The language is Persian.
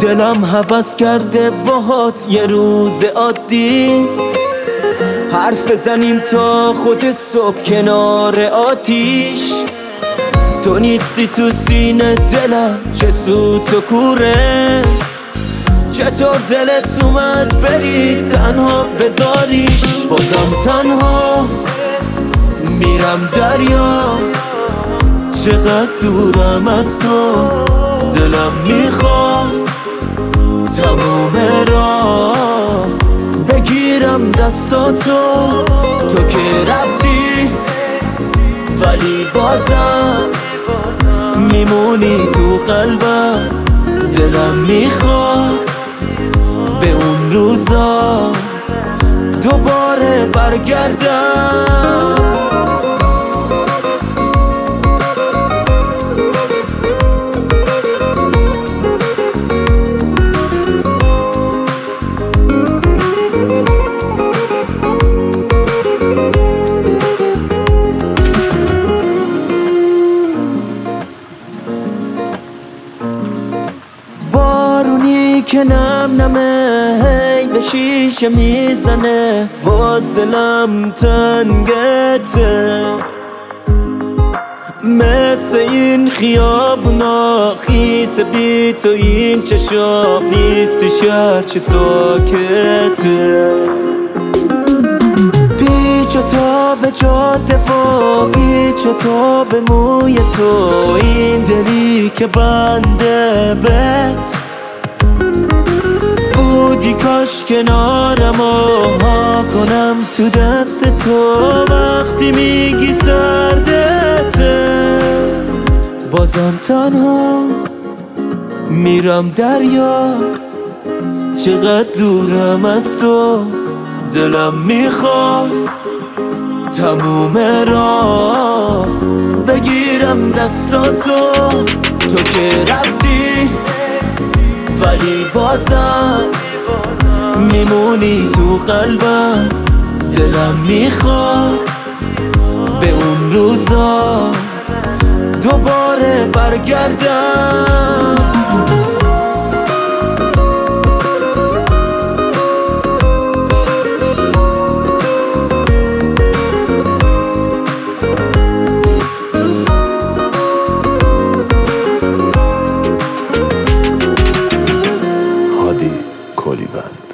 دلم هوس کرده باهات یه روز عادی حرف بزنیم تا خود صبح کنار آتیش. تو نیستی تو سینه دلم، چه سوت و کوره. چطور دلت اومد بری تنها بذاریش؟ بازم تنها میرم دریا، چقدر دورم از تو. دلم میخواست تموم راه بگیرم دستاتو، تو که رفتی ولی بازم میمونی تو قلبم. دلم میخواد به اون روزا دوباره برگردم. بارونی که نم نمه هی به شیشه میزنه، باز دلم تنگته. مثل این خیابونا خیس بی تو این چشام نیستی، شهر چه ساکته. پیچ و تاب جاده و پیچ و تاب موی تو، این دلی که بنده بهت بودی. کاش کنارم ها کنم تو دست تو وقتی میگی سردته. بازم تنها میرم دریا، چقدر دورم از تو. دلم میخواست تموم راه بگیرم دستاتو، تو که رفتی ولی بازم میمونی تو قلبم. دلم میخواد به اون روزا دوباره برگردم. هادی کلیوند.